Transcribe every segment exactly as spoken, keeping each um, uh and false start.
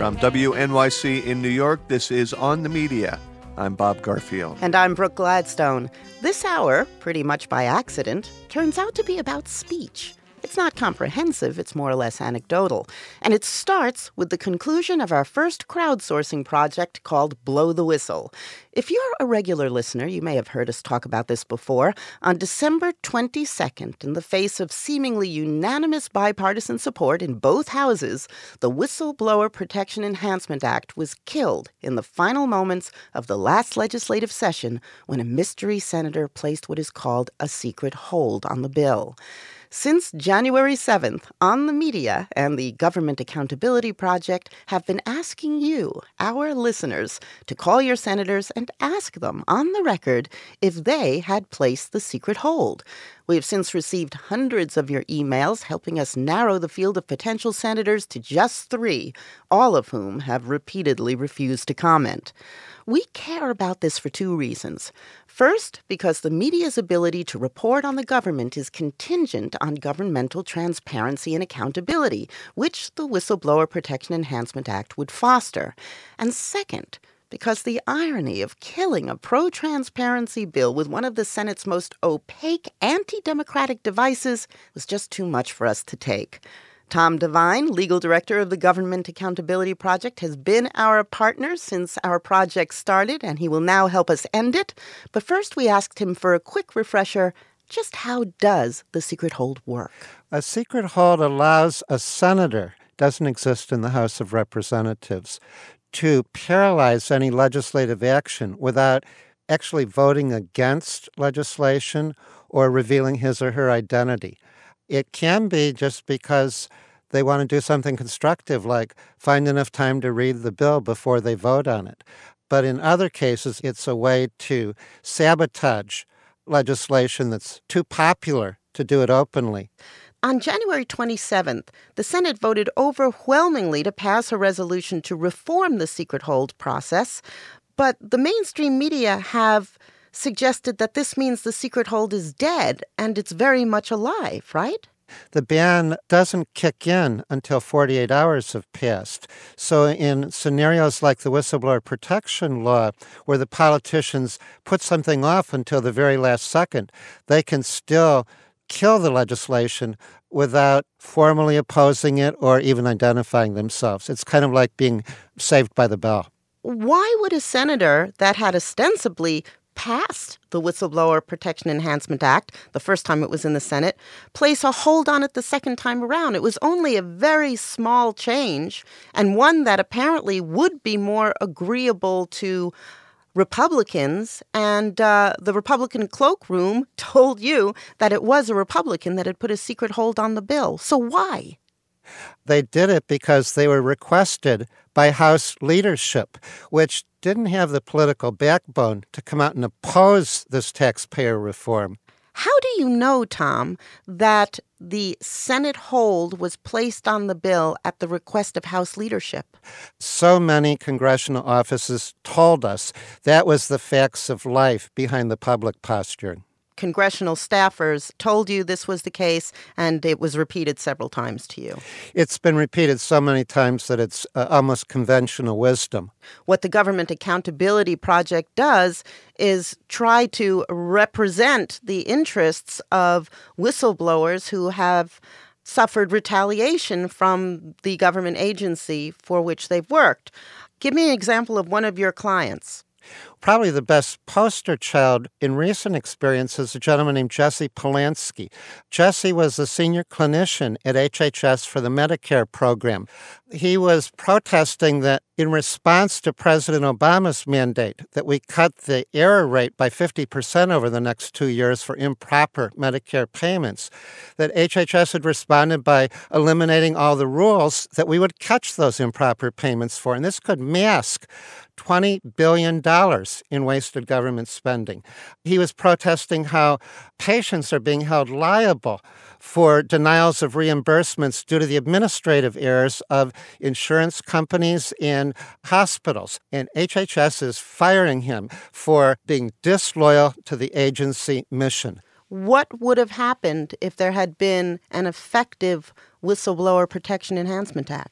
From W N Y C in New York, this is On the Media. I'm Bob Garfield. And I'm Brooke Gladstone. This hour, pretty much by accident, turns out to be about speech. It's not comprehensive, it's more or less anecdotal. And it starts with the conclusion of our first crowdsourcing project called Blow the Whistle. If you're a regular listener, you may have heard us talk about this before. On December twenty-second, in the face of seemingly unanimous bipartisan support in both houses, the Whistleblower Protection Enhancement Act was killed in the final moments of the last legislative session when a mystery senator placed what is called a secret hold on the bill. Since January seventh, On the Media and the Government Accountability Project have been asking you, our listeners, to call your senators and ask them on the record if they had placed the secret hold. We have since received hundreds of your emails helping us narrow the field of potential senators to just three, all of whom have repeatedly refused to comment. We care about this for two reasons. First, because the media's ability to report on the government is contingent on governmental transparency and accountability, which the Whistleblower Protection Enhancement Act would foster. And second, because the irony of killing a pro-transparency bill with one of the Senate's most opaque anti-democratic devices was just too much for us to take. Tom Devine, legal director of the Government Accountability Project, has been our partner since our project started, and he will now help us end it. But first, we asked him for a quick refresher. Just how does the secret hold work? A secret hold allows a senator, doesn't exist in the House of Representatives, to paralyze any legislative action without actually voting against legislation or revealing his or her identity. It can be just because they want to do something constructive, like find enough time to read the bill before they vote on it. But in other cases, it's a way to sabotage legislation that's too popular to do it openly. On January twenty-seventh, the Senate voted overwhelmingly to pass a resolution to reform the secret hold process, but the mainstream media have suggested that this means the secret hold is dead and it's very much alive, right? The ban doesn't kick in until forty-eight hours have passed. So in scenarios like the whistleblower protection law, where the politicians put something off until the very last second, they can still kill the legislation without formally opposing it or even identifying themselves. It's kind of like being saved by the bell. Why would a senator that had ostensibly passed the Whistleblower Protection Enhancement Act, the first time it was in the Senate, place a hold on it the second time around? It was only a very small change, and one that apparently would be more agreeable to Republicans, and uh, the Republican cloakroom told you that it was a Republican that had put a secret hold on the bill. So why? They did it because they were requested by House leadership, which didn't have the political backbone to come out and oppose this taxpayer reform. How do you know, Tom, that the Senate hold was placed on the bill at the request of House leadership? So many congressional offices told us that was the facts of life behind the public posturing. Congressional staffers told you this was the case, and it was repeated several times to you. It's been repeated so many times that it's uh, almost conventional wisdom. What the Government Accountability Project does is try to represent the interests of whistleblowers who have suffered retaliation from the government agency for which they've worked. Give me an example of one of your clients. Probably the best poster child in recent experience is a gentleman named Jesse Polanski. Jesse was a senior clinician at H H S for the Medicare program. He was protesting that in response to President Obama's mandate that we cut the error rate by fifty percent over the next two years for improper Medicare payments, that H H S had responded by eliminating all the rules that we would catch those improper payments for. And this could mask twenty billion dollars in wasted government spending. He was protesting how patients are being held liable for denials of reimbursements due to the administrative errors of insurance companies and hospitals. And H H S is firing him for being disloyal to the agency mission. What would have happened if there had been an effective Whistleblower Protection Enhancement Act?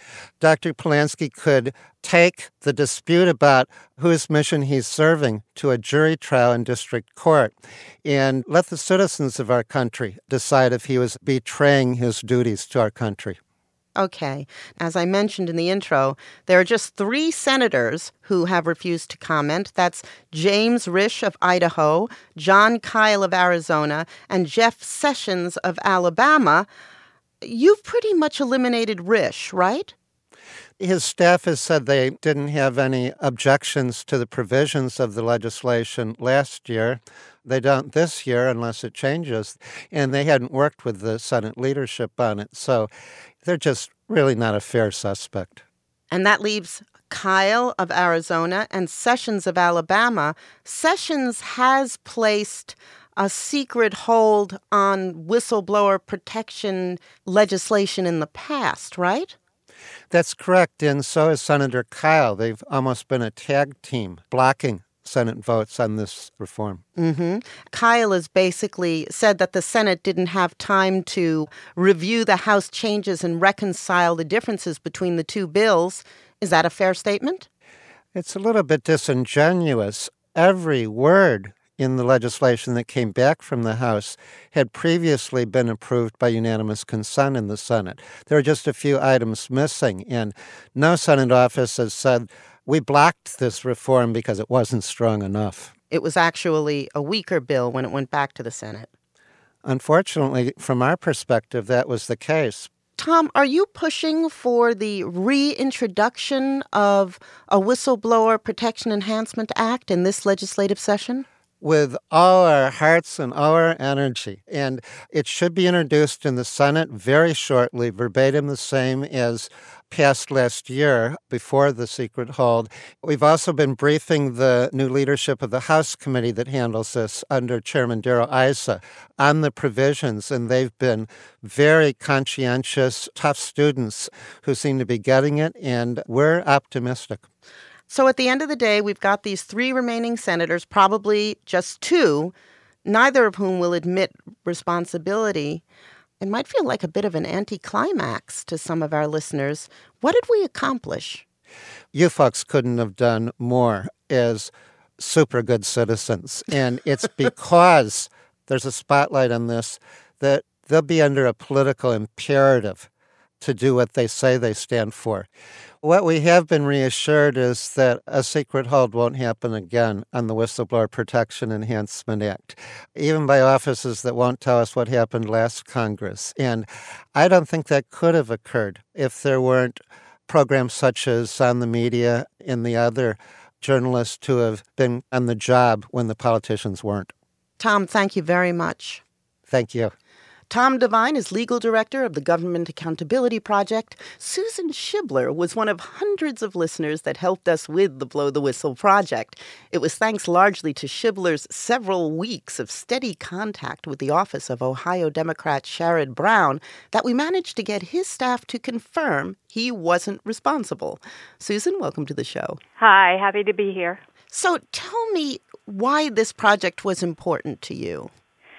Doctor Polansky could take the dispute about whose mission he's serving to a jury trial in district court and let the citizens of our country decide if he was betraying his duties to our country. Okay. As I mentioned in the intro, there are just three senators who have refused to comment. That's James Risch of Idaho, Jon Kyl of Arizona, and Jeff Sessions of Alabama. You've pretty much eliminated Risch, right? His staff has said they didn't have any objections to the provisions of the legislation last year. They don't this year unless it changes, and they hadn't worked with the Senate leadership on it. So they're just really not a fair suspect. And that leaves Kyl of Arizona and Sessions of Alabama. Sessions has placed a secret hold on whistleblower protection legislation in the past, right? That's correct, and so is Senator Kyl. They've almost been a tag team blocking Senate votes on this reform. Mm-hmm. Kyl has basically said that the Senate didn't have time to review the House changes and reconcile the differences between the two bills. Is that a fair statement? It's a little bit disingenuous. Every word in the legislation that came back from the House had previously been approved by unanimous consent in the Senate. There are just a few items missing, and no Senate office has said, we blocked this reform because it wasn't strong enough. It was actually a weaker bill when it went back to the Senate. Unfortunately, from our perspective, that was the case. Tom, are you pushing for the reintroduction of a Whistleblower Protection Enhancement Act in this legislative session? With all our hearts and all our energy. And it should be introduced in the Senate very shortly, verbatim the same as passed last year before the secret hold. We've also been briefing the new leadership of the House committee that handles this under Chairman Darrell Issa on the provisions, and they've been very conscientious, tough students who seem to be getting it, and we're optimistic. So at the end of the day, we've got these three remaining senators, probably just two, neither of whom will admit responsibility. It might feel like a bit of an anticlimax to some of our listeners. What did we accomplish? You folks couldn't have done more as super good citizens. And it's because there's a spotlight on this that they'll be under a political imperative to do what they say they stand for. What we have been reassured is that a secret hold won't happen again on the Whistleblower Protection Enhancement Act, even by offices that won't tell us what happened last Congress. And I don't think that could have occurred if there weren't programs such as On the Media and the other journalists who have been on the job when the politicians weren't. Tom, thank you very much. Thank you. Tom Devine is legal director of the Government Accountability Project. Susan Shibler was one of hundreds of listeners that helped us with the Blow the Whistle project. It was thanks largely to Shibler's several weeks of steady contact with the office of Ohio Democrat Sherrod Brown that we managed to get his staff to confirm he wasn't responsible. Susan, welcome to the show. Hi, happy to be here. So tell me why this project was important to you.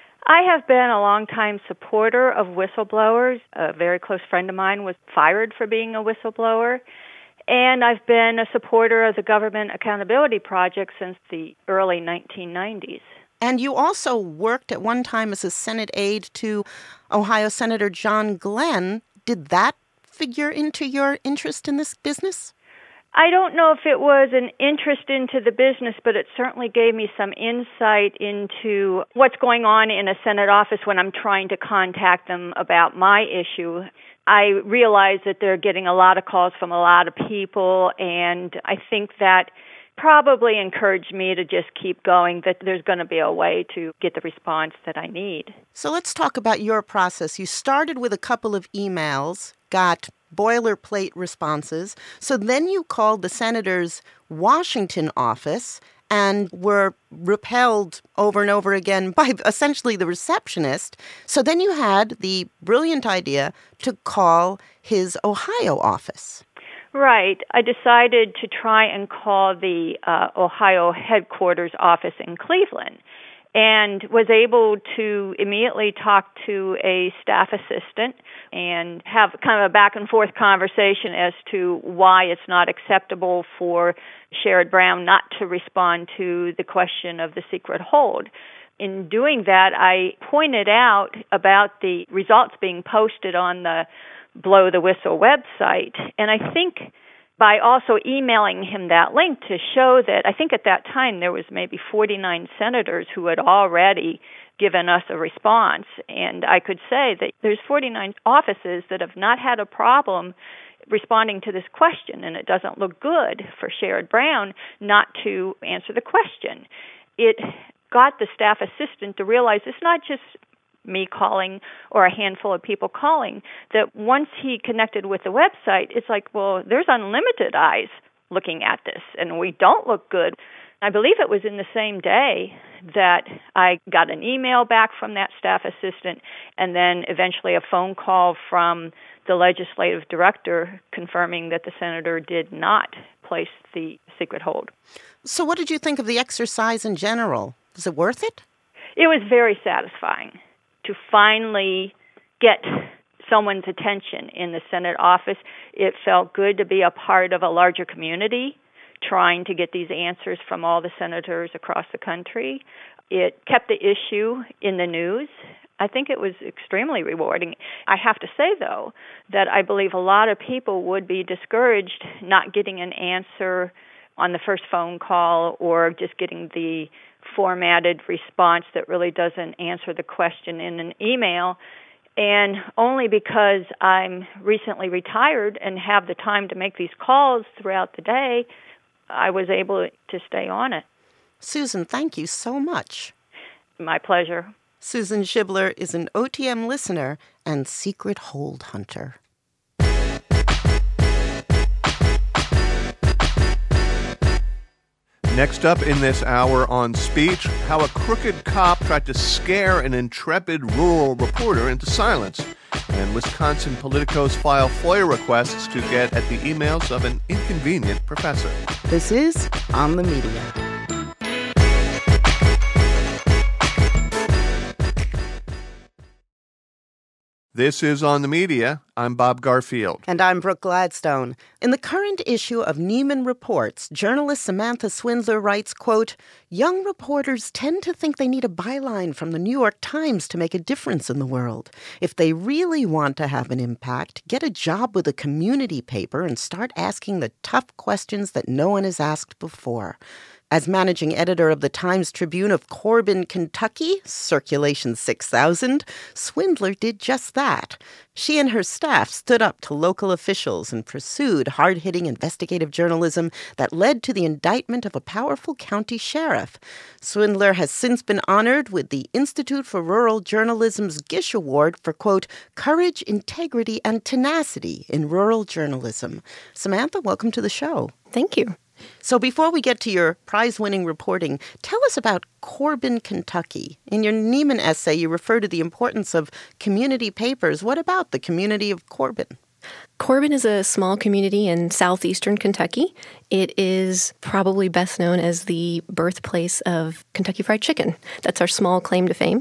I have been a longtime supporter of whistleblowers. A very close friend of mine was fired for being a whistleblower. And I've been a supporter of the Government Accountability Project since the early nineteen nineties. And you also worked at one time as a Senate aide to Ohio Senator John Glenn. Did that figure into your interest in this business? I don't know if it was an interest into the business, but it certainly gave me some insight into what's going on in a Senate office when I'm trying to contact them about my issue. I realize that they're getting a lot of calls from a lot of people, and I think that probably encouraged me to just keep going, that there's going to be a way to get the response that I need. So let's talk about your process. You started with a couple of emails, got boilerplate responses. So then you called the senator's Washington office and were repelled over and over again by essentially the receptionist. So then you had the brilliant idea to call his Ohio office. Right. I decided to try and call the uh, Ohio headquarters office in Cleveland. and was able to immediately talk to a staff assistant and have kind of a back and forth conversation as to why it's not acceptable for Sherrod Brown not to respond to the question of the secret hold. In doing that, I pointed out about the results being posted on the Blow the Whistle website, and I think by also emailing him that link to show that I think at that time there was maybe forty-nine senators who had already given us a response. And I could say that there's forty-nine offices that have not had a problem responding to this question, and it doesn't look good for Sherrod Brown not to answer the question. It got the staff assistant to realize it's not just me calling or a handful of people calling, that once he connected with the website, it's like, well, there's unlimited eyes looking at this, and we don't look good. I believe it was in the same day that I got an email back from that staff assistant and then eventually a phone call from the legislative director confirming that the senator did not place the secret hold. So what did you think of the exercise in general? Was it worth it? It was very satisfying to finally get someone's attention in the Senate office. It felt good to be a part of a larger community trying to get these answers from all the senators across the country. It kept the issue in the news. I think it was extremely rewarding. I have to say, though, that I believe a lot of people would be discouraged not getting an answer on the first phone call or just getting the formatted response that really doesn't answer the question in an email. And only because I'm recently retired and have the time to make these calls throughout the day, I was able to stay on it. Susan, thank you so much. My pleasure. Susan Shibler is an O T M listener and secret hold hunter. Next up in this hour on Speech, how a crooked cop tried to scare an intrepid rural reporter into silence, and Wisconsin politicos file FOIA requests to get at the emails of an inconvenient professor. This is On the Media. This is On the Media. I'm Bob Garfield. And I'm Brooke Gladstone. In the current issue of Neiman Reports, journalist Samantha Swindler writes, quote, "Young reporters tend to think they need a byline from the New York Times to make a difference in the world. If they really want to have an impact, get a job with a community paper and start asking the tough questions that no one has asked before." As managing editor of the Times-Tribune of Corbin, Kentucky, circulation six thousand, Swindler did just that. She and her staff stood up to local officials and pursued hard-hitting investigative journalism that led to the indictment of a powerful county sheriff. Swindler has since been honored with the Institute for Rural Journalism's Gish Award for, quote, courage, integrity, and tenacity in rural journalism. Samantha, welcome to the show. Thank you. So before we get to your prize-winning reporting, tell us about Corbin, Kentucky. In your Neiman essay, you refer to the importance of community papers. What about the community of Corbin? Corbin is a small community in southeastern Kentucky. It is probably best known as the birthplace of Kentucky Fried Chicken. That's our small claim to fame.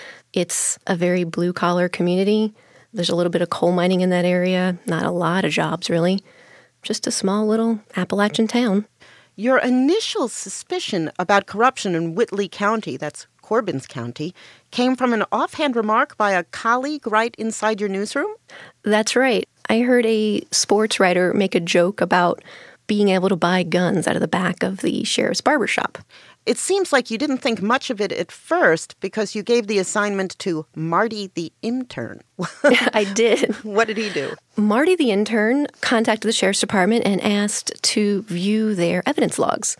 It's a very blue-collar community. There's a little bit of coal mining in that area, not a lot of jobs, really. Just a small little Appalachian town. Your initial suspicion about corruption in Whitley County, that's Corbin's county, came from an offhand remark by a colleague right inside your newsroom? That's right. I heard a sports writer make a joke about being able to buy guns out of the back of the sheriff's barbershop. It seems like you didn't think much of it at first because you gave the assignment to Marty the intern. I did. What did he do? Marty the intern contacted the sheriff's department and asked to view their evidence logs.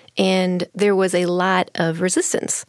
And there was a lot of resistance.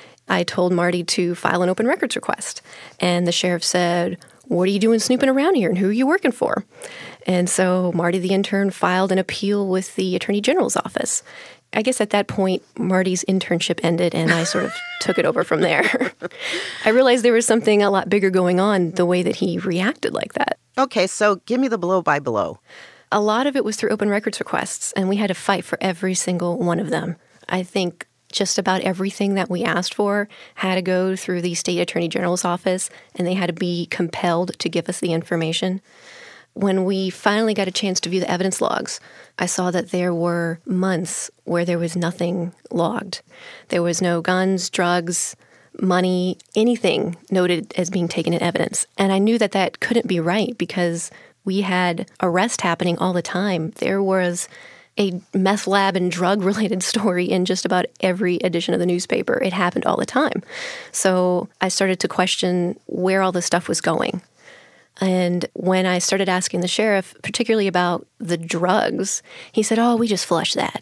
I told Marty to file an open records request. And the sheriff said, "What are you doing snooping around here, and who are you working for?" And so Marty the intern filed an appeal with the Attorney General's office. I guess at that point, Marty's internship ended, and I sort of took it over from there. I realized there was something a lot bigger going on the way that he reacted like that. Okay, so give me the blow-by-blow. A lot of it was through open records requests, and we had to fight for every single one of them. I think just about everything that we asked for had to go through the state attorney general's office, and they had to be compelled to give us the information. When we finally got a chance to view the evidence logs, I saw that there were months where there was nothing logged. There was no guns, drugs, money, anything noted as being taken in evidence. And I knew that that couldn't be right because we had arrests happening all the time. There was a meth lab and drug-related story in just about every edition of the newspaper. It happened all the time. So I started to question where all this stuff was going. And when I started asking the sheriff, particularly about the drugs, he said, oh, we just flushed that.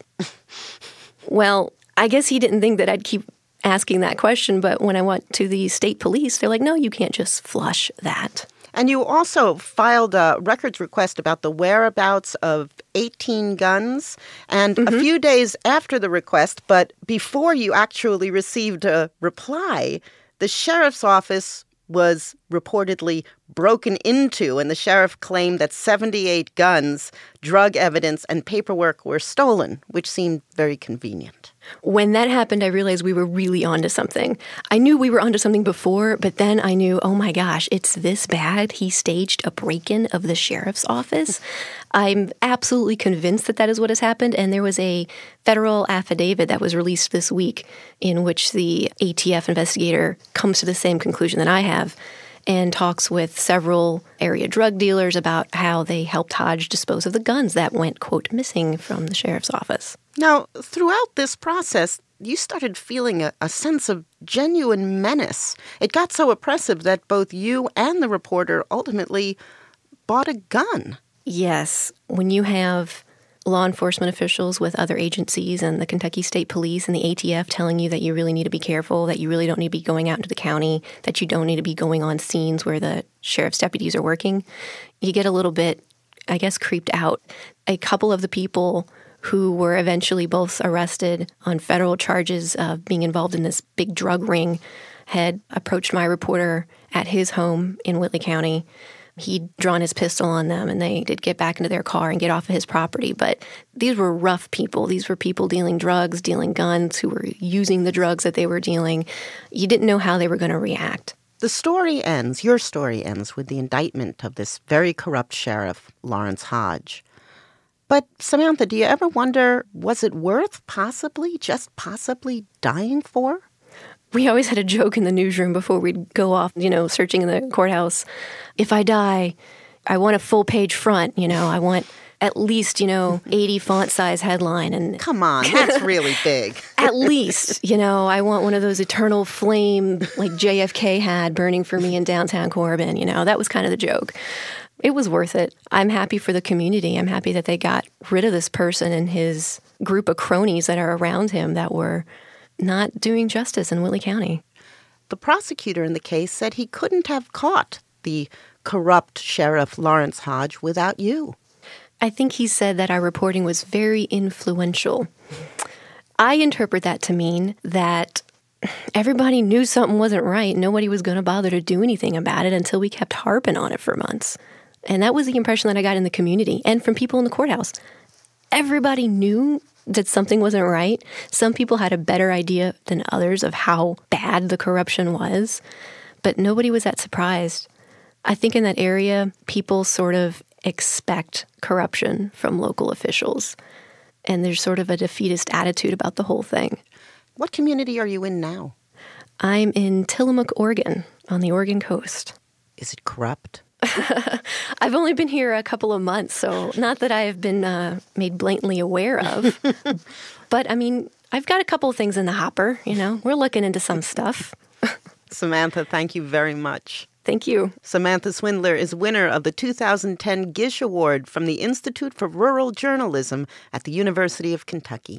Well, I guess he didn't think that I'd keep asking that question, but when I went to the state police, they're like, no, you can't just flush that. And you also filed a records request about the whereabouts of eighteen guns. And mm-hmm. a few days after the request, but before you actually received a reply, the sheriff's office was reportedly broken into, and the sheriff claimed that seventy-eight guns, drug evidence, and paperwork were stolen, which seemed very convenient. When that happened, I realized we were really onto something. I knew we were onto something before, but then I knew, oh my gosh, it's this bad. He staged a break-in of the sheriff's office. I'm absolutely convinced that that is what has happened, and there was a federal affidavit that was released this week in which the A T F investigator comes to the same conclusion that I have and talks with several area drug dealers about how they helped Hodge dispose of the guns that went, quote, missing from the sheriff's office. Now, throughout this process, you started feeling a, a sense of genuine menace. It got so oppressive that both you and the reporter ultimately bought a gun. Yes. When you have law enforcement officials with other agencies and the Kentucky State Police and the A T F telling you that you really need to be careful, that you really don't need to be going out into the county, that you don't need to be going on scenes where the sheriff's deputies are working, you get a little bit, I guess, creeped out. A couple of the people who were eventually both arrested on federal charges of being involved in this big drug ring had approached my reporter at his home in Whitley County. He'd drawn his pistol on them, and they did get back into their car and get off of his property. But these were rough people. These were people dealing drugs, dealing guns, who were using the drugs that they were dealing. You didn't know how they were going to react. The story ends, your story ends, with the indictment of this very corrupt sheriff, Lawrence Hodge. But, Samantha, do you ever wonder, was it worth possibly, just possibly, dying for? We always had a joke in the newsroom before we'd go off, you know, searching in the courthouse. If I die, I want a full-page front, you know. I want at least, you know, eighty font-size headline. And come on, that's really big. At least, you know, I want one of those eternal flame like J F K had burning for me in downtown Corbin, you know. That was kind of the joke. It was worth it. I'm happy for the community. I'm happy that they got rid of this person and his group of cronies that are around him that were not doing justice in Whitley County. The prosecutor in the case said he couldn't have caught the corrupt Sheriff Lawrence Hodge without you. I think he said that our reporting was very influential. I interpret that to mean that everybody knew something wasn't right. Nobody was going to bother to do anything about it until we kept harping on it for months. And that was the impression that I got in the community and from people in the courthouse. Everybody knew that something wasn't right. Some people had a better idea than others of how bad the corruption was, but nobody was that surprised. I think in that area, people sort of expect corruption from local officials, and there's sort of a defeatist attitude about the whole thing. What community are you in now? I'm in Tillamook, Oregon, on the Oregon coast. Is it corrupt? I've only been here a couple of months, so not that I have been uh, made blatantly aware of. But, I mean, I've got a couple of things in the hopper, you know. We're looking into some stuff. Samantha, thank you very much. Thank you. Samantha Swindler is winner of the two thousand ten Gish Award from the Institute for Rural Journalism at the University of Kentucky.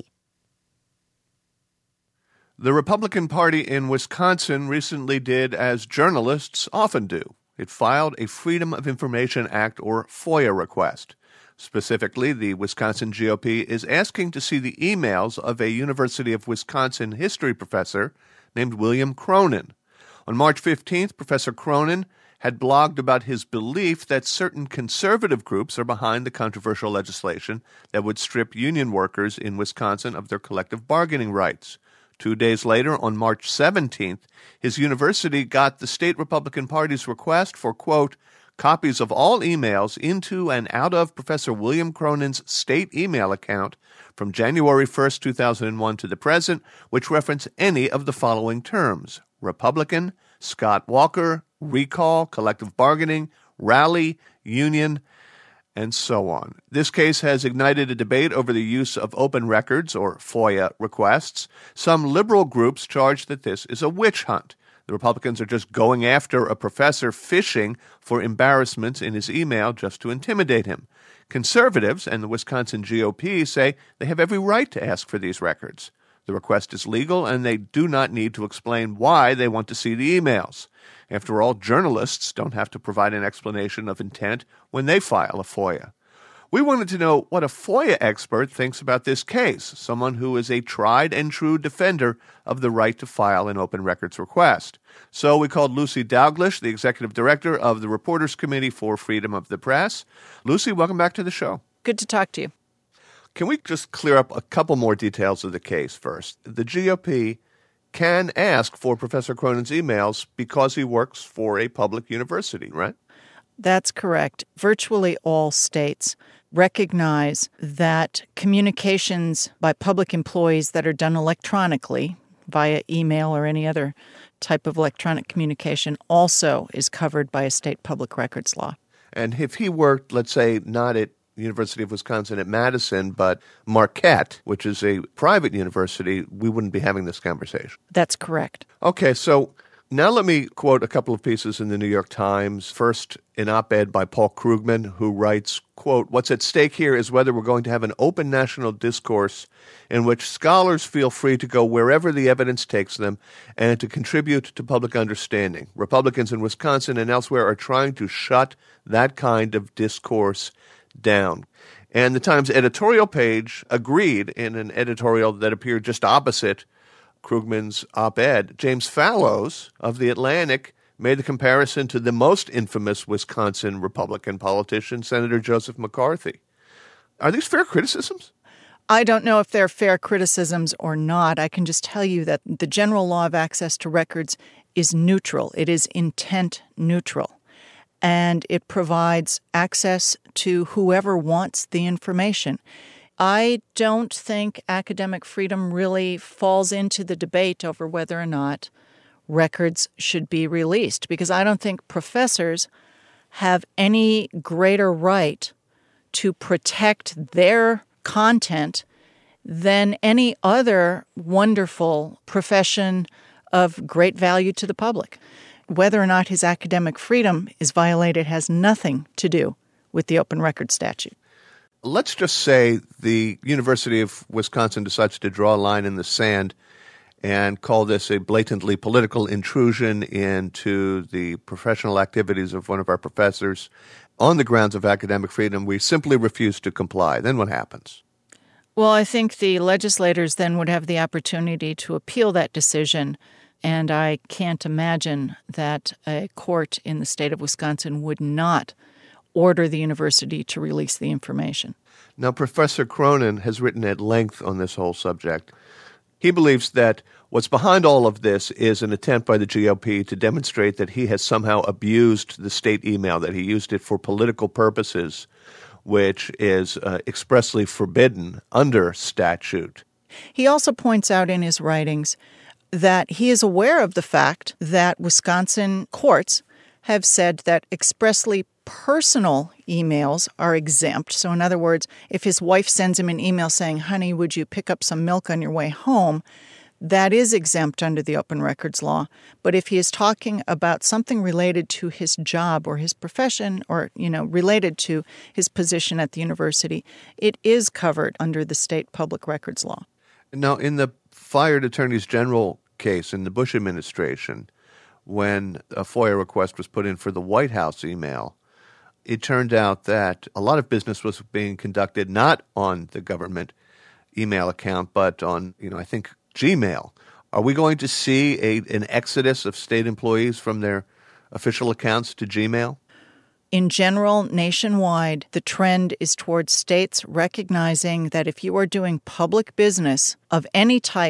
The Republican Party in Wisconsin recently did as journalists often do. It filed a Freedom of Information Act, or FOIA, request. Specifically, the Wisconsin G O P is asking to see the emails of a University of Wisconsin history professor named William Cronin. On March fifteenth, Professor Cronin had blogged about his belief that certain conservative groups are behind the controversial legislation that would strip union workers in Wisconsin of their collective bargaining rights. Two days later, on March seventeenth, his university got the state Republican Party's request for, quote, copies of all emails into and out of Professor William Cronin's state email account from January first, two thousand one to the present, which reference any of the following terms: Republican, Scott Walker, recall, collective bargaining, rally, union, and so on. This case has ignited a debate over the use of open records, or FOIA, requests. Some liberal groups charge that this is a witch hunt. The Republicans are just going after a professor fishing for embarrassments in his email just to intimidate him. Conservatives and the Wisconsin G O P say they have every right to ask for these records. The request is legal, and they do not need to explain why they want to see the emails. After all, journalists don't have to provide an explanation of intent when they file a FOIA. We wanted to know what a FOIA expert thinks about this case, someone who is a tried and true defender of the right to file an open records request. So we called Lucy Dalglish, the executive director of the Reporters Committee for Freedom of the Press. Lucy, welcome back to the show. Good to talk to you. Can we just clear up a couple more details of the case first? The G O P can ask for Professor Cronin's emails because he works for a public university, right? That's correct. Virtually all states recognize that communications by public employees that are done electronically via email or any other type of electronic communication also is covered by a state public records law. And if he worked, let's say, not at University of Wisconsin at Madison, but Marquette, which is a private university, we wouldn't be having this conversation. That's correct. Okay, so now let me quote a couple of pieces in the New York Times. First, an op-ed by Paul Krugman, who writes, quote, what's at stake here is whether we're going to have an open national discourse in which scholars feel free to go wherever the evidence takes them and to contribute to public understanding. Republicans in Wisconsin and elsewhere are trying to shut that kind of discourse down. And the Times editorial page agreed in an editorial that appeared just opposite Krugman's op-ed. James Fallows of The Atlantic made the comparison to the most infamous Wisconsin Republican politician, Senator Joseph McCarthy. Are these fair criticisms? I don't know if they're fair criticisms or not. I can just tell you that the general law of access to records is neutral. It is intent neutral. And it provides access to whoever wants the information. I don't think academic freedom really falls into the debate over whether or not records should be released, because I don't think professors have any greater right to protect their content than any other wonderful profession of great value to the public. Whether or not his academic freedom is violated has nothing to do with the open records statute. Let's just say the University of Wisconsin decides to draw a line in the sand and call this a blatantly political intrusion into the professional activities of one of our professors on the grounds of academic freedom. We simply refuse to comply. Then what happens? Well, I think the legislators then would have the opportunity to appeal that decision. And I can't imagine that a court in the state of Wisconsin would not order the university to release the information. Now, Professor Cronin has written at length on this whole subject. He believes that what's behind all of this is an attempt by the G O P to demonstrate that he has somehow abused the state email, that he used it for political purposes, which is uh, expressly forbidden under statute. He also points out in his writings that he is aware of the fact that Wisconsin courts have said that expressly personal emails are exempt. So in other words, if his wife sends him an email saying, honey, would you pick up some milk on your way home, that is exempt under the open records law. But if he is talking about something related to his job or his profession or, you know, related to his position at the university, it is covered under the state public records law. Now, in the fired attorneys general case in the Bush administration, when a FOIA request was put in for the White House email, it turned out that a lot of business was being conducted not on the government email account, but on, you know, I think Gmail. Are we going to see a, an exodus of state employees from their official accounts to Gmail? In general, nationwide, the trend is towards states recognizing that if you are doing public business of any type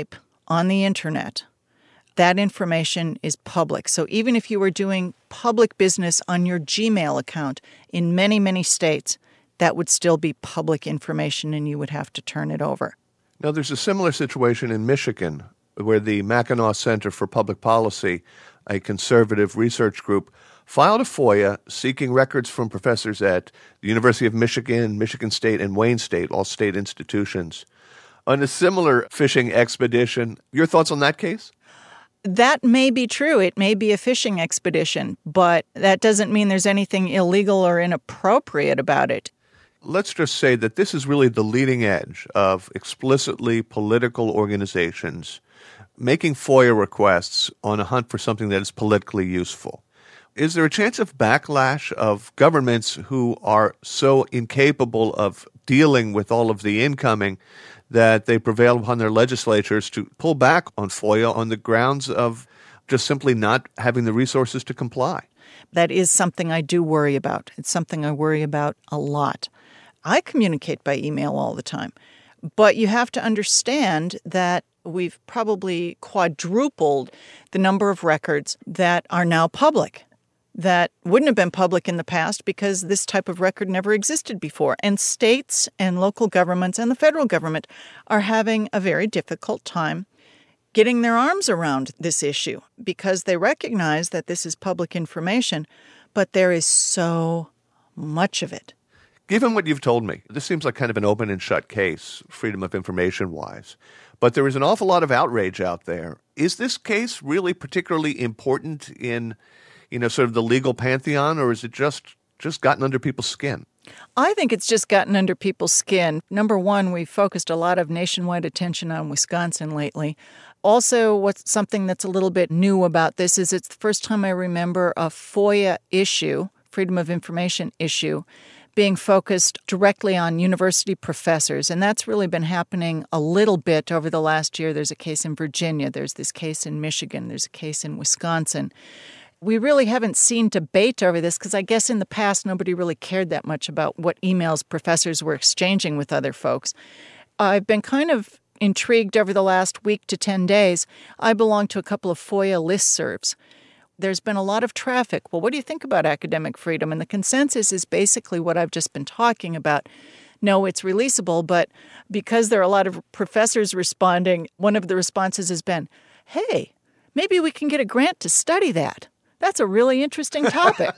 on the internet, that information is public. So even if you were doing public business on your Gmail account in many, many states, that would still be public information and you would have to turn it over. Now, there's a similar situation in Michigan where the Mackinac Center for Public Policy, a conservative research group, filed a FOIA seeking records from professors at the University of Michigan, Michigan State, and Wayne State, all state institutions, on a similar fishing expedition. Your thoughts on that case? That may be true. It may be a fishing expedition, but that doesn't mean there's anything illegal or inappropriate about it. Let's just say that this is really the leading edge of explicitly political organizations making FOIA requests on a hunt for something that is politically useful. Is there a chance of backlash of governments who are so incapable of dealing with all of the incoming that they prevail upon their legislatures to pull back on FOIA on the grounds of just simply not having the resources to comply? That is something I do worry about. It's something I worry about a lot. I communicate by email all the time, but you have to understand that we've probably quadrupled the number of records that are now public that wouldn't have been public in the past because this type of record never existed before. And states and local governments and the federal government are having a very difficult time getting their arms around this issue because they recognize that this is public information, but there is so much of it. Given what you've told me, this seems like kind of an open and shut case, freedom of information-wise. But there is an awful lot of outrage out there. Is this case really particularly important in, you know, sort of the legal pantheon, or is it just just gotten under people's skin? I think it's just gotten under people's skin. Number one, we've focused a lot of nationwide attention on Wisconsin lately. Also, what's something that's a little bit new about this is it's the first time I remember a FOIA issue, Freedom of Information issue, being focused directly on university professors. And that's really been happening a little bit over the last year. There's a case in Virginia. There's this case in Michigan. There's a case in Wisconsin. We really haven't seen debate over this because I guess in the past nobody really cared that much about what emails professors were exchanging with other folks. I've been kind of intrigued over the last week to ten days. I belong to a couple of FOIA listservs. There's been a lot of traffic. Well, what do you think about academic freedom? And the consensus is basically what I've just been talking about. No, it's releasable, but because there are a lot of professors responding, one of the responses has been, hey, maybe we can get a grant to study that. That's a really interesting topic.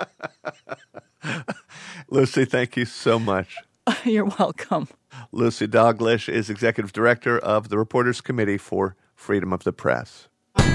Lucy, thank you so much. You're welcome. Lucy Dalglish is Executive Director of the Reporters Committee for Freedom of the Press.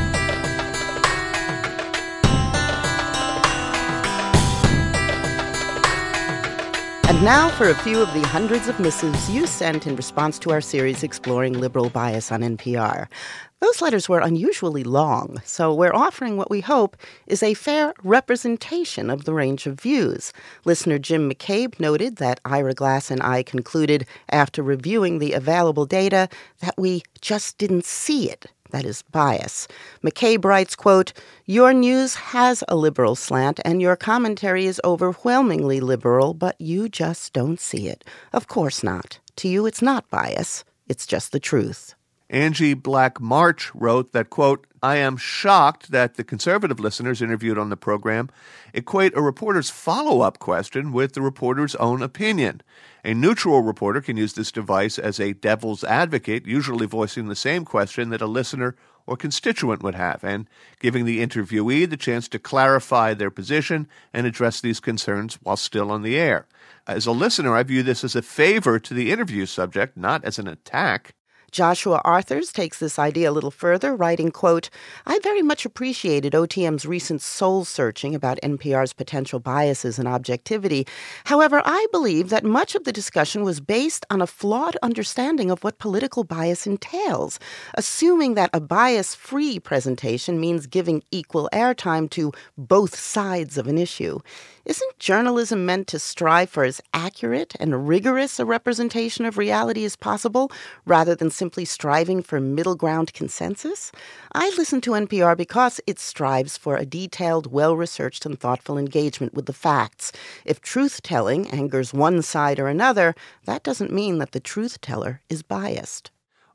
And now for a few of the hundreds of missives you sent in response to our series exploring liberal bias on N P R. Those letters were unusually long, so we're offering what we hope is a fair representation of the range of views. Listener Jim McCabe noted that Ira Glass and I concluded, after reviewing the available data, that we just didn't see it. That is bias. McCabe writes, quote, your news has a liberal slant and your commentary is overwhelmingly liberal, but you just don't see it. Of course not. To you, it's not bias. It's just the truth. Angie Black March wrote that, quote, I am shocked that the conservative listeners interviewed on the program equate a reporter's follow-up question with the reporter's own opinion. A neutral reporter can use this device as a devil's advocate, usually voicing the same question that a listener or constituent would have, and giving the interviewee the chance to clarify their position and address these concerns while still on the air. As a listener, I view this as a favor to the interview subject, not as an attack. Joshua Arthurs takes this idea a little further, writing, quote, I very much appreciated O T M's recent soul-searching about N P R's potential biases and objectivity. However, I believe that much of the discussion was based on a flawed understanding of what political bias entails, assuming that a bias-free presentation means giving equal airtime to both sides of an issue. Isn't journalism meant to strive for as accurate and rigorous a representation of reality as possible, rather than simply striving for middle ground consensus? I listen to N P R because it strives for a detailed, well-researched, and thoughtful engagement with the facts. If truth-telling angers one side or another, that doesn't mean that the truth-teller is biased.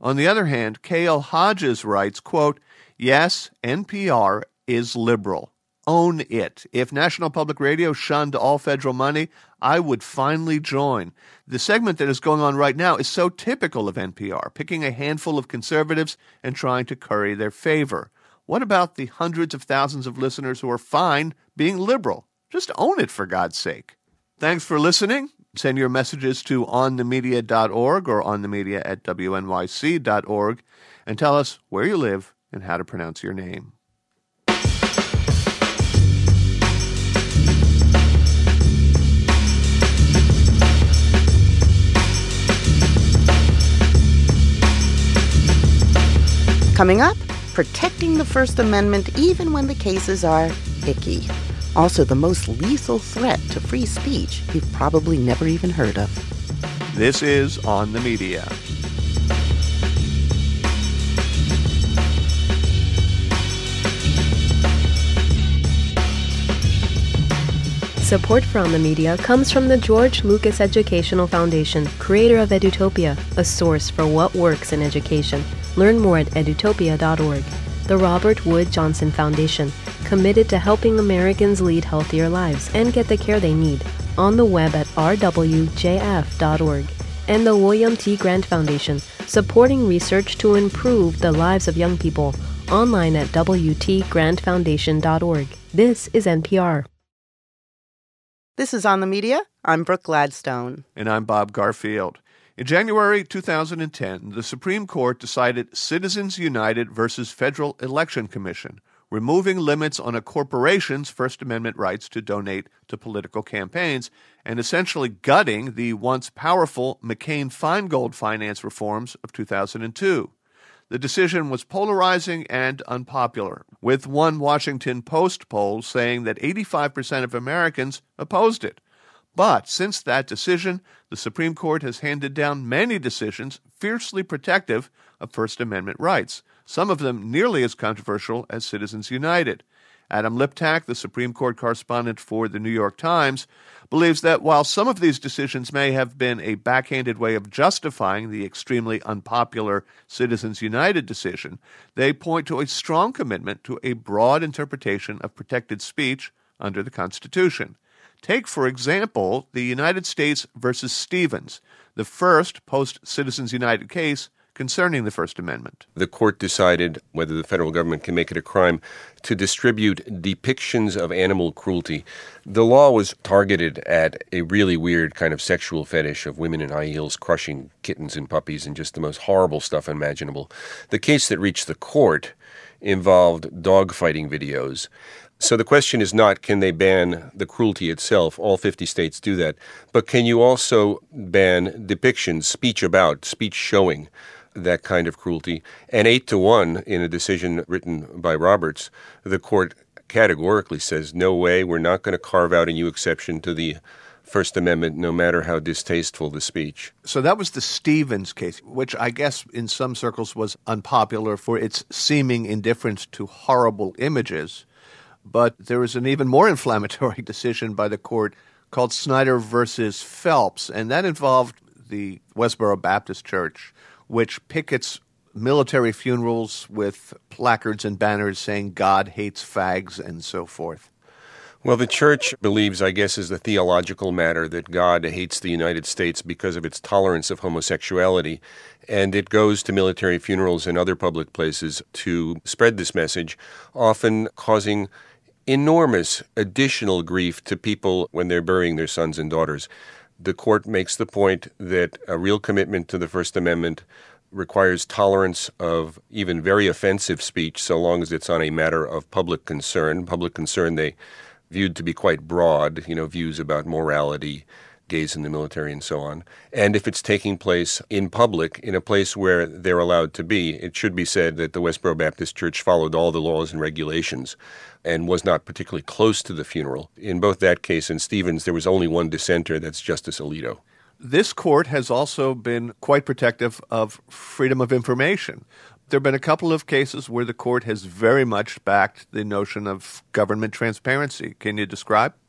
On the other hand, K L Hodges writes, quote, yes, N P R is liberal. Own it. If National Public Radio shunned all federal money, I would finally join. The segment that is going on right now is so typical of N P R, picking a handful of conservatives and trying to curry their favor. What about the hundreds of thousands of listeners who are fine being liberal? Just own it, for God's sake. Thanks for listening. Send your messages to on the media dot org or onthemedia at w n y c dot org and tell us where you live and how to pronounce your name. Coming up, protecting the First Amendment even when the cases are icky. Also, the most lethal threat to free speech you've probably never even heard of. This is On the Media. Support for On the Media comes from the George Lucas Educational Foundation, creator of Edutopia, a source for what works in education. Learn more at edutopia dot org. The Robert Wood Johnson Foundation, committed to helping Americans lead healthier lives and get the care they need. On the web at r w j f dot org. And the William T. Grant Foundation, supporting research to improve the lives of young people. Online at w t grant foundation dot org. This is N P R. This is On the Media. I'm Brooke Gladstone. And I'm Bob Garfield. In January two thousand ten, the Supreme Court decided Citizens United versus Federal Election Commission, removing limits on a corporation's First Amendment rights to donate to political campaigns and essentially gutting the once powerful McCain-Feingold finance reforms of two thousand two. The decision was polarizing and unpopular, with one Washington Post poll saying that eighty-five percent of Americans opposed it. But since that decision, the Supreme Court has handed down many decisions fiercely protective of First Amendment rights, some of them nearly as controversial as Citizens United. Adam Liptak, the Supreme Court correspondent for The New York Times, believes that while some of these decisions may have been a backhanded way of justifying the extremely unpopular Citizens United decision, they point to a strong commitment to a broad interpretation of protected speech under the Constitution. Take, for example, the United States versus Stevens, the first post-Citizens United case concerning the First Amendment. The court decided whether the federal government can make it a crime to distribute depictions of animal cruelty. The law was targeted at a really weird kind of sexual fetish of women in high heels crushing kittens and puppies and just the most horrible stuff imaginable. The case that reached the court involved dogfighting videos. So the question is not, can they ban the cruelty itself? All fifty states do that. But can you also ban depictions, speech about, speech showing that kind of cruelty? And eight to one, in a decision written by Roberts, the court categorically says, no way, we're not going to carve out a new exception to the First Amendment, no matter how distasteful the speech. So that was the Stevens case, which I guess in some circles was unpopular for its seeming indifference to horrible images. But there was an even more inflammatory decision by the court called Snyder versus Phelps, and that involved the Westboro Baptist Church, which pickets military funerals with placards and banners saying God hates fags and so forth. Well, the church believes, I guess, as a theological matter, that God hates the United States because of its tolerance of homosexuality, and it goes to military funerals and other public places to spread this message, often causing enormous additional grief to people when they're burying their sons and daughters. The court makes the point that a real commitment to the First Amendment requires tolerance of even very offensive speech, so long as it's on a matter of public concern. Public concern they viewed to be quite broad, you know, views about morality, gays in the military, and so on. And if it's taking place in public, in a place where they're allowed to be, it should be said that the Westboro Baptist Church followed all the laws and regulations and was not particularly close to the funeral. In both that case and Stevens, there was only one dissenter, that's Justice Alito. This court has also been quite protective of freedom of information. There have been a couple of cases where the court has very much backed the notion of government transparency. Can you describe?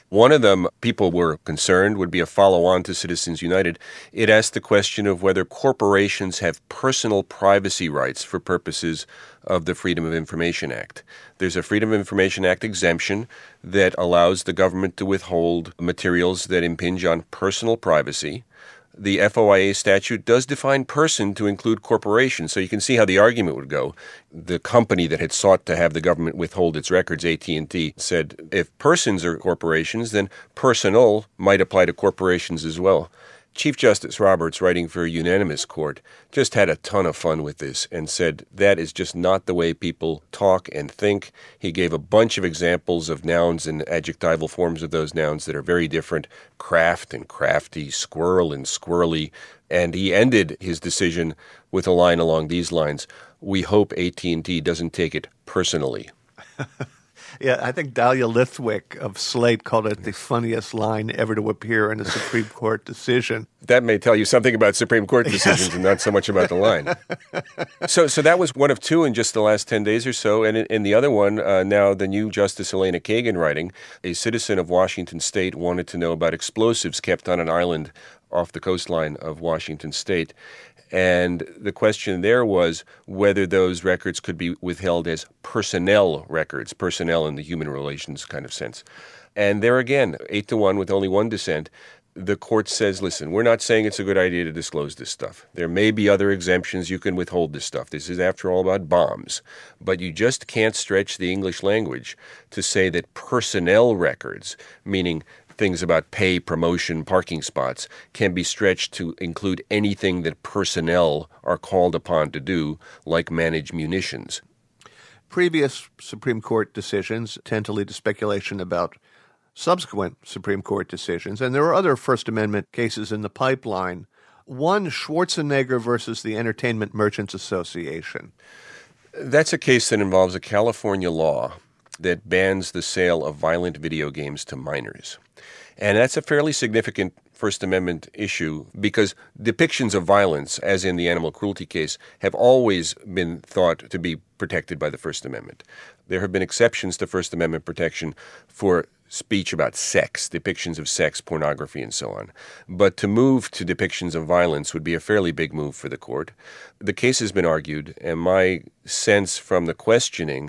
One of them, people were concerned, would be a follow-on to Citizens United. It asked the question of whether corporations have personal privacy rights for purposes of the Freedom of Information Act. There's a Freedom of Information Act exemption that allows the government to withhold materials that impinge on personal privacy. The F O I A statute does define person to include corporations, so you can see how the argument would go. The company that had sought to have the government withhold its records, A T and T, said if persons are corporations, then personal might apply to corporations as well. Chief Justice Roberts, writing for a unanimous court, just had a ton of fun with this and said that is just not the way people talk and think. He gave a bunch of examples of nouns and adjectival forms of those nouns that are very different, craft and crafty, squirrel and squirrely, and he ended his decision with a line along these lines: "We hope A T and T doesn't take it personally." Yeah, I think Dahlia Lithwick of Slate called it the funniest line ever to appear in a Supreme Court decision. That may tell you something about Supreme Court decisions yes. and not so much about the line. so so that was one of two in just the last ten days or so. And in, in the other one, uh, now the new Justice Elena Kagan writing, a citizen of Washington State wanted to know about explosives kept on an island off the coastline of Washington State. And the question there was whether those records could be withheld as personnel records, personnel in the human relations kind of sense. And there again, eight to one with only one dissent, the court says, listen, we're not saying it's a good idea to disclose this stuff. There may be other exemptions you can withhold this stuff. This is, after all, about bombs. But you just can't stretch the English language to say that personnel records, meaning things about pay, promotion, parking spots, can be stretched to include anything that personnel are called upon to do, like manage munitions. Previous Supreme Court decisions tend to lead to speculation about subsequent Supreme Court decisions, and there are other First Amendment cases in the pipeline. One, Schwarzenegger versus the Entertainment Merchants Association. That's a case that involves a California law that bans the sale of violent video games to minors. And that's a fairly significant First Amendment issue because depictions of violence, as in the animal cruelty case, have always been thought to be protected by the First Amendment. There have been exceptions to First Amendment protection for speech about sex, depictions of sex, pornography, and so on. But to move to depictions of violence would be a fairly big move for the court. The case has been argued, and my sense from the questioning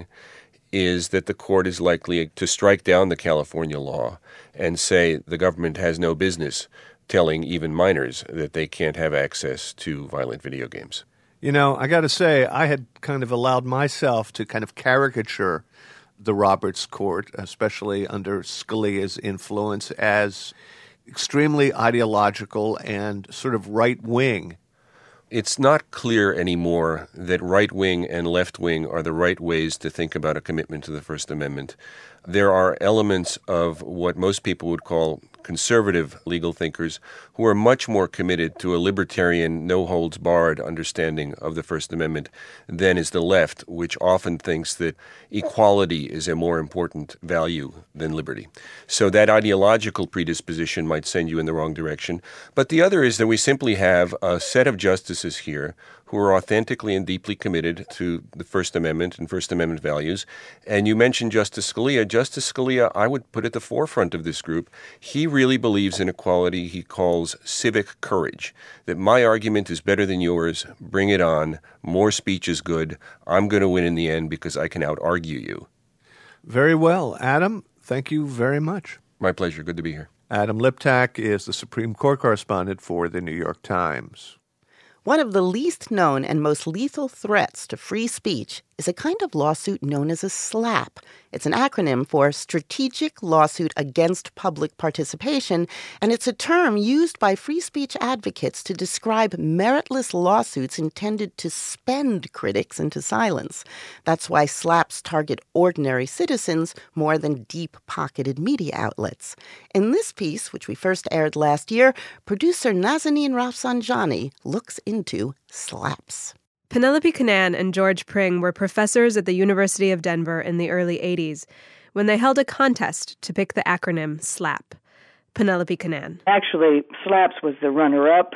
is that the court is likely to strike down the California law and say the government has no business telling even minors that they can't have access to violent video games. You know, I got to say, I had kind of allowed myself to kind of caricature the Roberts Court, especially under Scalia's influence, as extremely ideological and sort of right-wing. It's not clear anymore that right-wing and left-wing are the right ways to think about a commitment to the First Amendment. There are elements of what most people would call conservative legal thinkers who are much more committed to a libertarian, no-holds-barred understanding of the First Amendment than is the left, which often thinks that equality is a more important value than liberty. So that ideological predisposition might send you in the wrong direction. But the other is that we simply have a set of justices here who are authentically and deeply committed to the First Amendment and First Amendment values. And you mentioned Justice Scalia. Justice Scalia, I would put at the forefront of this group. He really believes in a quality he calls civic courage, that my argument is better than yours, bring it on, more speech is good, I'm going to win in the end because I can out-argue you. Very well. Adam, thank you very much. My pleasure. Good to be here. Adam Liptak is the Supreme Court correspondent for the New York Times. One of the least known and most lethal threats to free speech is a kind of lawsuit known as a SLAPP. It's an acronym for Strategic Lawsuit Against Public Participation, and it's a term used by free speech advocates to describe meritless lawsuits intended to spend critics into silence. That's why SLAPPs target ordinary citizens more than deep-pocketed media outlets. In this piece, which we first aired last year, producer Nazanin Rafsanjani looks into SLAPPs. Penelope Cannan and George Pring were professors at the University of Denver in the early eighties when they held a contest to pick the acronym SLAPP. Penelope Cannan. Actually, SLAPPs was the runner-up.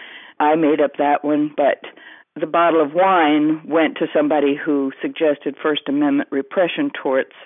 I made up that one, but the bottle of wine went to somebody who suggested First Amendment repression torts,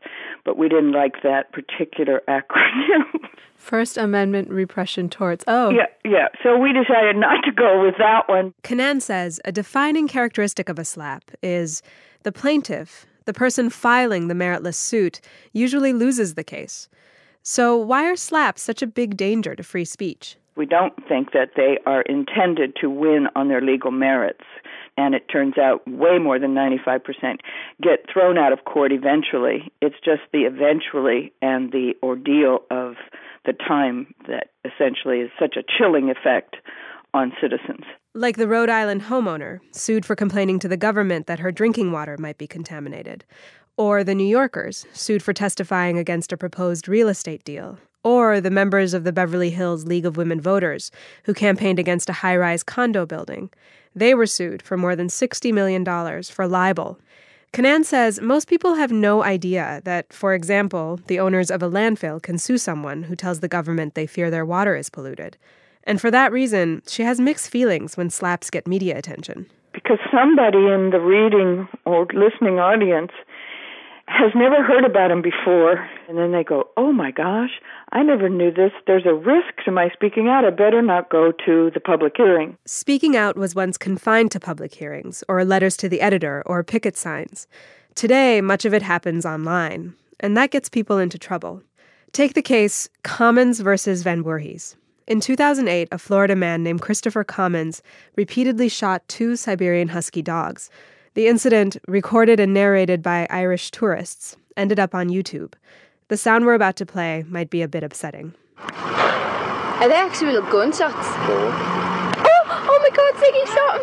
but we didn't like that particular acronym. First Amendment repression torts. Oh. Yeah, yeah. So we decided not to go with that one. Canaan says a defining characteristic of a slap is the plaintiff, the person filing the meritless suit, usually loses the case. So why are slaps such a big danger to free speech? We don't think that they are intended to win on their legal merits. And it turns out way more than ninety-five percent get thrown out of court eventually. It's just the eventually and the ordeal of the time that essentially is such a chilling effect on citizens. Like the Rhode Island homeowner sued for complaining to the government that her drinking water might be contaminated. Or the New Yorkers sued for testifying against a proposed real estate deal. Or the members of the Beverly Hills League of Women Voters who campaigned against a high-rise condo building. They were sued for more than sixty million dollars for libel. Canaan says most people have no idea that, for example, the owners of a landfill can sue someone who tells the government they fear their water is polluted. And for that reason, she has mixed feelings when slaps get media attention. Because somebody in the reading or listening audience has never heard about him before, and then they go, oh my gosh, I never knew this. There's a risk to my speaking out. I better not go to the public hearing. Speaking out was once confined to public hearings, or letters to the editor, or picket signs. Today, much of it happens online, and that gets people into trouble. Take the case Commons versus Van Voorhis. In two thousand eight, a Florida man named Christopher Commons repeatedly shot two Siberian Husky dogs. The incident, recorded and narrated by Irish tourists, ended up on YouTube. The sound we're about to play might be a bit upsetting. Are they actual gunshots? Oh, oh my God, Ziggy shot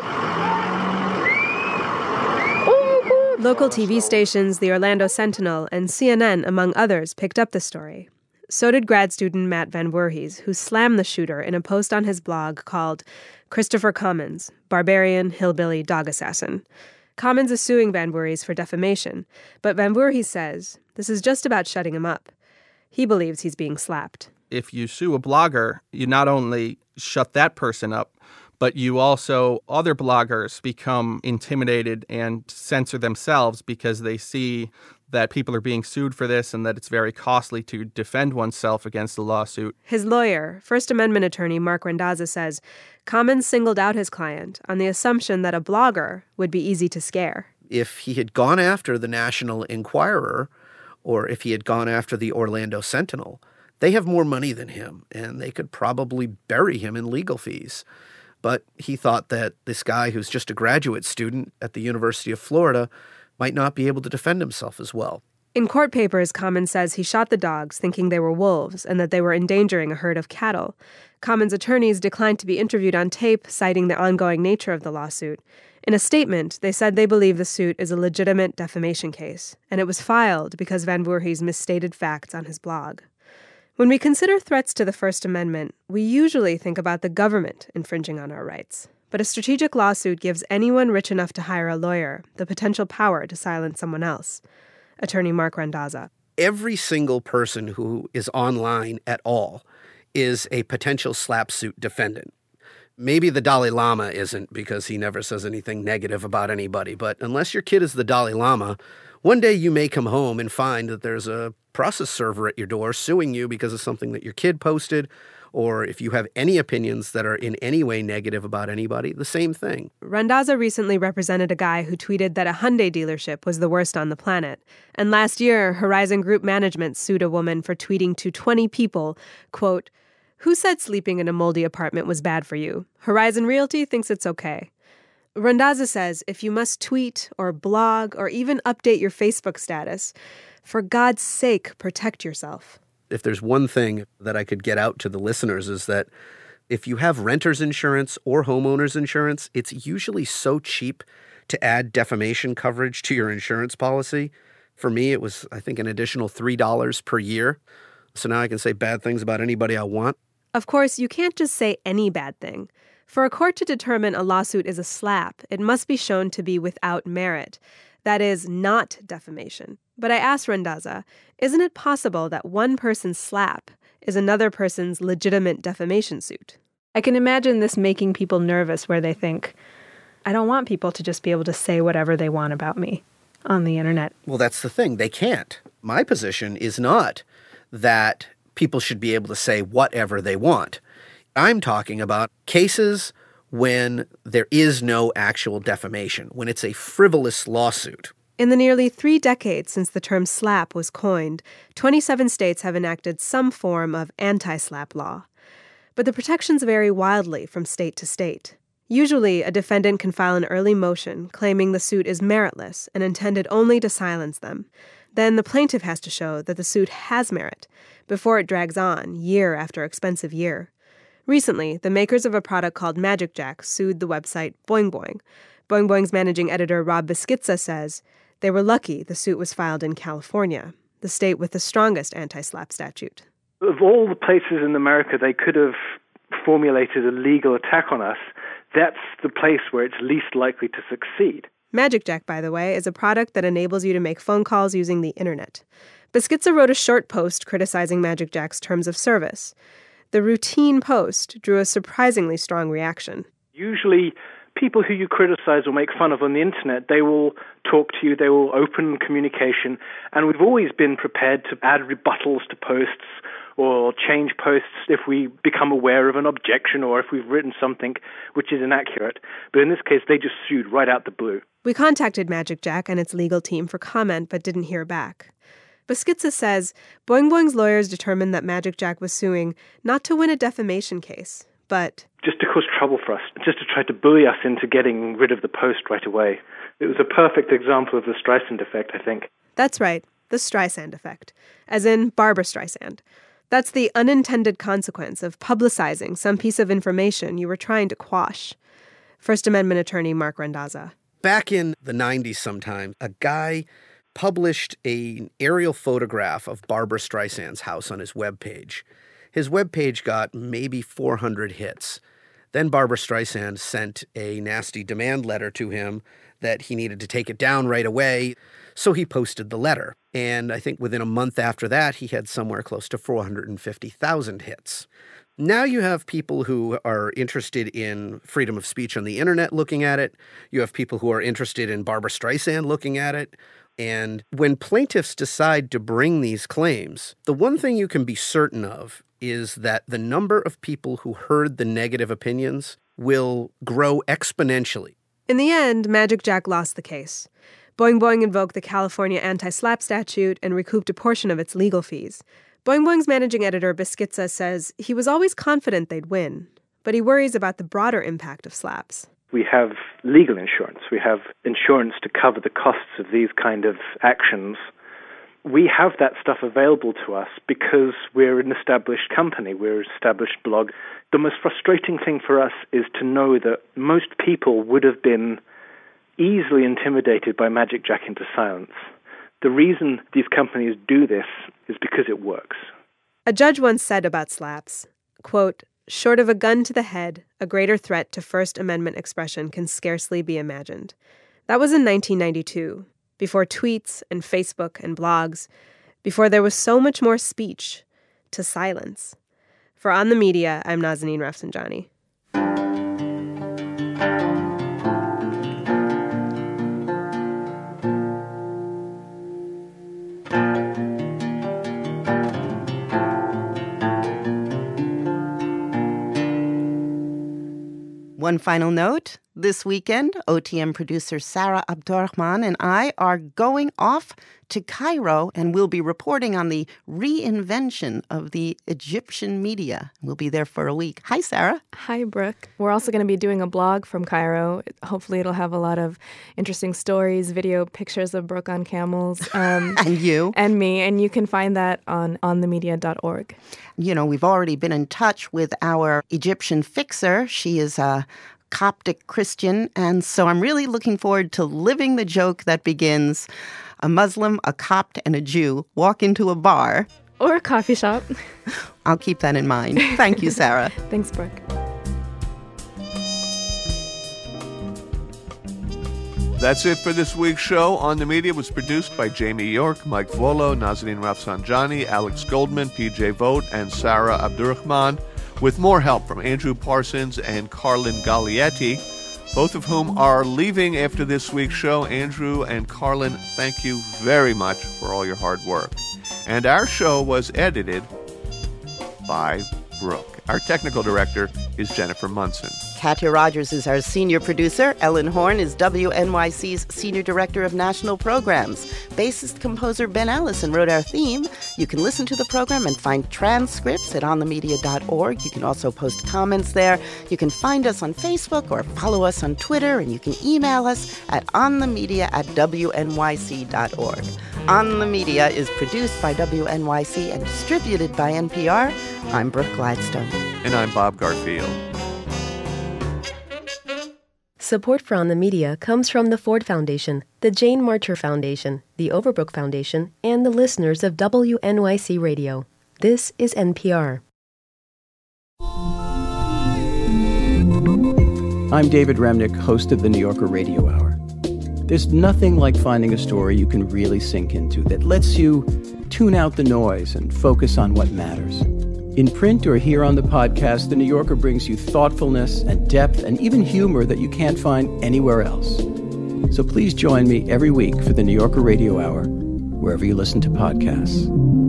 him! Oh my God! Local T V stations, the Orlando Sentinel, and C N N, among others, picked up the story. So did grad student Matt Van Voorhis, who slammed the shooter in a post on his blog called Christopher Commons, Barbarian Hillbilly Dog Assassin. Commons is suing Van Voorhis for defamation, but Van Voorhis says this is just about shutting him up. He believes he's being slapped. If you sue a blogger, you not only shut that person up, but you also, other bloggers become intimidated and censor themselves because they see that people are being sued for this and that it's very costly to defend oneself against a lawsuit. His lawyer, First Amendment attorney Mark Randazza, says Commons singled out his client on the assumption that a blogger would be easy to scare. If he had gone after the National Enquirer or if he had gone after the Orlando Sentinel, they have more money than him and they could probably bury him in legal fees. But he thought that this guy who's just a graduate student at the University of Florida might not be able to defend himself as well. In court papers, Commons says he shot the dogs thinking they were wolves and that they were endangering a herd of cattle. Commons' attorneys declined to be interviewed on tape, citing the ongoing nature of the lawsuit. In a statement, they said they believe the suit is a legitimate defamation case, and it was filed because Van Voorhis misstated facts on his blog. When we consider threats to the First Amendment, we usually think about the government infringing on our rights. But a strategic lawsuit gives anyone rich enough to hire a lawyer the potential power to silence someone else. Attorney Mark Randazza. Every single person who is online at all is a potential slap suit defendant. Maybe the Dalai Lama isn't because he never says anything negative about anybody, but unless your kid is the Dalai Lama, one day you may come home and find that there's a process server at your door suing you because of something that your kid posted, or if you have any opinions that are in any way negative about anybody, the same thing. Randazza recently represented a guy who tweeted that a Hyundai dealership was the worst on the planet. And last year, Horizon Group Management sued a woman for tweeting to twenty people, quote, "Who said sleeping in a moldy apartment was bad for you? Horizon Realty thinks it's okay." Randazza says if you must tweet or blog or even update your Facebook status, for God's sake, protect yourself. If there's one thing that I could get out to the listeners is that if you have renter's insurance or homeowner's insurance, it's usually so cheap to add defamation coverage to your insurance policy. For me, it was, I think, an additional three dollars per year. So now I can say bad things about anybody I want. Of course, you can't just say any bad thing. For a court to determine a lawsuit is a slap, it must be shown to be without merit. That is, not defamation. But I asked Randazza, isn't it possible that one person's slap is another person's legitimate defamation suit? I can imagine this making people nervous where they think, I don't want people to just be able to say whatever they want about me. on the internet. Well, that's the thing. They can't. My position is not that people should be able to say whatever they want. I'm talking about cases when there is no actual defamation, when it's a frivolous lawsuit. In the nearly three decades since the term slap was coined, twenty-seven states have enacted some form of anti-slap law. But the protections vary wildly from state to state. Usually, a defendant can file an early motion claiming the suit is meritless and intended only to silence them. Then the plaintiff has to show that the suit has merit before it drags on year after expensive year. Recently, the makers of a product called Magic Jack sued the website Boing Boing. Boing Boing's managing editor Rob Beschizza says they were lucky the suit was filed in California, the state with the strongest anti-slap statute. Of all the places in America they could have formulated a legal attack on us, that's the place where it's least likely to succeed. Magic Jack, by the way, is a product that enables you to make phone calls using the internet. Beschizza wrote a short post criticizing Magic Jack's terms of service. The routine post drew a surprisingly strong reaction. Usually, people who you criticize or make fun of on the internet, they will talk to you, they will open communication, and we've always been prepared to add rebuttals to posts or change posts if we become aware of an objection or if we've written something which is inaccurate. But in this case, they just sued right out the blue. We contacted Magic Jack and its legal team for comment but didn't hear back. Beschizza says Boing Boing's lawyers determined that Magic Jack was suing not to win a defamation case, but just to cause trouble for us, just to try to bully us into getting rid of the post right away. It was a perfect example of the Streisand effect, I think. That's right, the Streisand effect, as in Barbra Streisand. That's the unintended consequence of publicizing some piece of information you were trying to quash. First Amendment attorney Mark Randazza. Back in the nineties sometime, a guy published an aerial photograph of Barbra Streisand's house on his webpage. His webpage got maybe four hundred hits. Then Barbra Streisand sent a nasty demand letter to him that he needed to take it down right away, so he posted the letter. And I think within a month after that, he had somewhere close to four hundred fifty thousand hits. Now you have people who are interested in freedom of speech on the internet looking at it. You have people who are interested in Barbra Streisand looking at it. And when plaintiffs decide to bring these claims, the one thing you can be certain of is that the number of people who heard the negative opinions will grow exponentially. In the end, Magic Jack lost the case. Boing Boing invoked the California anti-slap statute and recouped a portion of its legal fees. Boing Boing's managing editor, Beschizza, says he was always confident they'd win, but he worries about the broader impact of slaps. We have legal insurance. We have insurance to cover the costs of these kind of actions. We have that stuff available to us because we're an established company. We're an established blog. The most frustrating thing for us is to know that most people would have been easily intimidated by Magic Jack into silence. The reason these companies do this is because it works. A judge once said about slaps, quote, "Short of a gun to the head, a greater threat to First Amendment expression can scarcely be imagined." That was in nineteen ninety-two, before tweets and Facebook and blogs, before there was so much more speech to silence. For On the Media, I'm Nazanin Rafsanjani. One final note, this weekend, O T M producer Sarah Abdurrahman and I are going off to Cairo, and we'll be reporting on the reinvention of the Egyptian media. We'll be there for a week. Hi, Sarah. Hi, Brooke. We're also going to be doing a blog from Cairo. Hopefully it'll have a lot of interesting stories, video, pictures of Brooke on camels. Um, and you. And me. And you can find that on on the media dot org. You know, we've already been in touch with our Egyptian fixer. She is a Coptic Christian, and so I'm really looking forward to living the joke that begins, a Muslim, a Copt, and a Jew walk into a bar. Or a coffee shop. I'll keep that in mind. Thank you, Sarah. Thanks, Brooke. That's it for this week's show. On the Media was produced by Jamie York, Mike Volo, Nazanin Rafsanjani, Alex Goldman, P J Vogt, and Sarah Abdurrahman, with more help from Andrew Parsons and Carlin Gaglietti. both of whom are leaving after this week's show. Andrew and Carlin, thank you very much for all your hard work. And our show was edited by Brooke. Our technical director is Jennifer Munson. Katya Rogers is our senior producer. Ellen Horn is W N Y C's senior director of national programs. Bassist composer Ben Allison wrote our theme. You can listen to the program and find transcripts at on the media dot org. You can also post comments there. You can find us on Facebook or follow us on Twitter, and you can email us at onthemedia at w n y c dot org. On the Media is produced by W N Y C and distributed by N P R. I'm Brooke Gladstone. And I'm Bob Garfield. Support for On the Media comes from the Ford Foundation, the Jane Marcher Foundation, the Overbrook Foundation, and the listeners of W N Y C Radio. This is N P R. I'm David Remnick, host of the New Yorker Radio Hour. There's nothing like finding a story you can really sink into that lets you tune out the noise and focus on what matters. In print or here on the podcast, The New Yorker brings you thoughtfulness and depth and even humor that you can't find anywhere else. So please join me every week for the New Yorker Radio Hour, wherever you listen to podcasts.